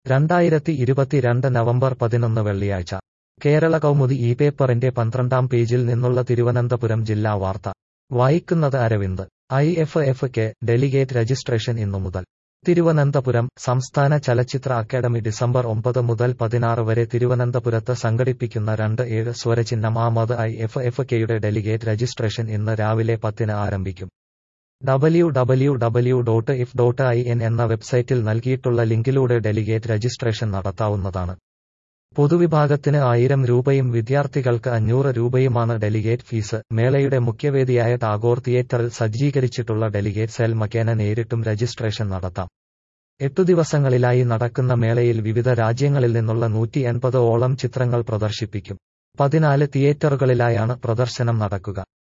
2022 November 11 വെള്ളിയാഴ്ച കേരള കൗമുദി ഈ പേപ്പറിന്റെ 12-ാം പേജിൽ നിന്നുള്ള തിരുവനന്തപുരം ജില്ലാ വാർത്ത വായിക്കുന്നത് അരവിന്ദ്. IFFK ഡെലിഗേറ്റ് രജിസ്ട്രേഷൻ ഇന്നു മുതൽ. തിരുവനന്തപുരം സംസ്ഥാന ചലച്ചിത്ര അക്കാദമി ഡിസംബർ 9 മുതൽ 16 വരെ തിരുവനന്തപുരത്ത് സംഘടിപ്പിക്കുന്ന 2-7 സ്വരചിഹ്നം ആമത് IFFKയുടെ ഡെലിഗേറ്റ് രജിസ്ട്രേഷൻ ഇന്ന് രാവിലെ 10-ന് ആരംഭിക്കും. www.if.in എന്ന വെബ്സൈറ്റിൽ നൽകിയിട്ടുള്ള ലിങ്കിലൂടെ ഡെലിഗേറ്റ് രജിസ്ട്രേഷൻ നടത്താവുന്നതാണ്. പൊതുവിഭാഗത്തിന് 1000 രൂപയും വിദ്യാർത്ഥികൾക്ക് 500 രൂപയുമാണ് ഡെലിഗേറ്റ് ഫീസ്. മേളയുടെ മുഖ്യവേദിയായ ടാഗോർ തിയേറ്ററിൽ സജ്ജീകരിച്ചിട്ടുള്ള ഡെലിഗേറ്റ് സെൽ മുഖേന നേരിട്ടും രജിസ്ട്രേഷൻ നടത്താം. 8 ദിവസങ്ങളിലായി നടക്കുന്ന മേളയിൽ വിവിധ രാജ്യങ്ങളിൽ നിന്നുള്ള 180 ഓളം ചിത്രങ്ങൾ പ്രദർശിപ്പിക്കും. 14 തിയേറ്ററുകളിലായാണ് പ്രദർശനം നടക്കുക.